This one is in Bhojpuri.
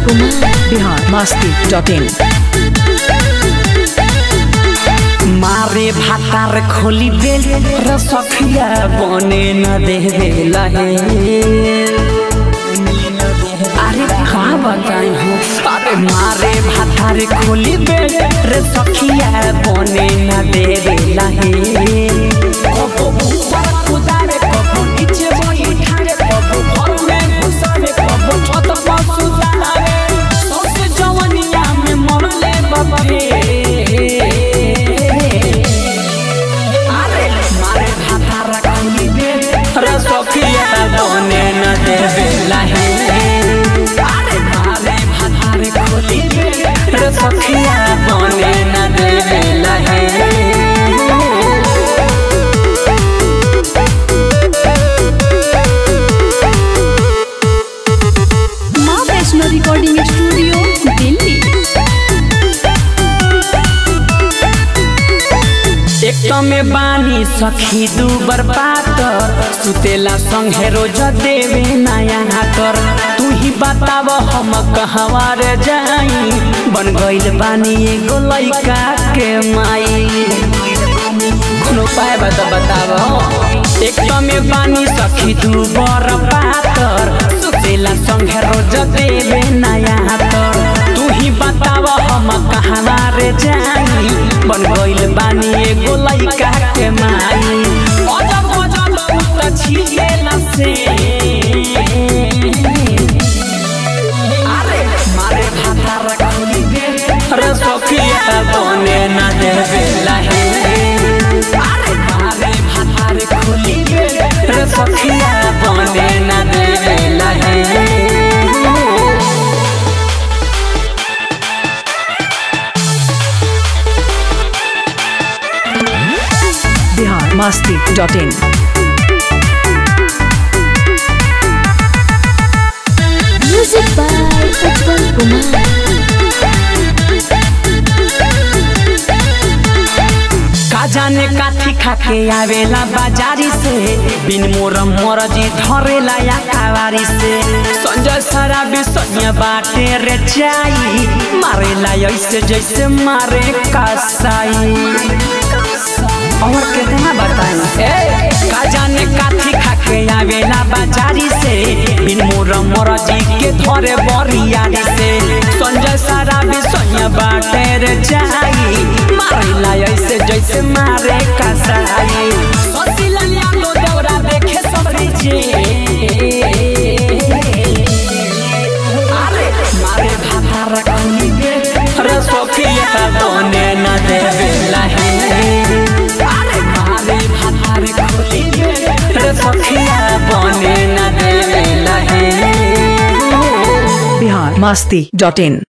कुमार। biharmasti.in मारे भातार खोली बेल रसखिया बने न देवे लहे। अरे कहाँ बताई हूँ, अरे मारे भातार खोली बेल रसखिया बने न देवे लहे। कबो ऊपर कुदारे कबो नीचे बैठारे कबो घर में घुसारे कबो छत पर सुतारे सबसे जवनिया में मरले बाबे। बने न देवे लहे। अरे मारे भातार खोली रे सखिया बने न देवे लहे। माँ वैष्णो रिकॉर्डिंग स्टूडियो दिल्ली। एक में बानी सखी दू बर्बाद सुतेला संगे रोज देवे नया कर। तू ही बताव हम कहवा रे जाई बन गइल बानी एगो लइका के माई। कोनो उपाय बताव। एक में बानी सखी दू बर्बाद सुतेला संगे रोज देवे नया कर। तू ही बताव हम कहवा रे जाई बन गइल बानी एगो लइका के माई। अजब गजब उत छिलेला से। अरे मारे भातार खोली रे सखिया बने न देवे लहे। अरे मारे भातार खोली रे सखिया बने न देवे लहे। biharmasti.in music by Utpal Kumar. का जाने काथी खाके आवेला बाजारी से बिन मोर मरजी धरेला या कावारी से। संजय शराबी सनिया बाटे रे चाई मारेला ऐसे जैसे मारे कसाई। और कितना बताई का जाने काथी खाके आवेला बाजारी से बिन मोर मरजी के धरे बरियारी से। संजय शराबी सनिया बाटे रे चाई मारेला ऐसे जैसे मारे कसाई। ससिला लो दौरा देखे सबरी जे। अरे मारे भातार खोली रे सखिया बने न देवे लहे। अरे मारे भातार खोली रे सखिया बने न देवे लहे। biharmasti.in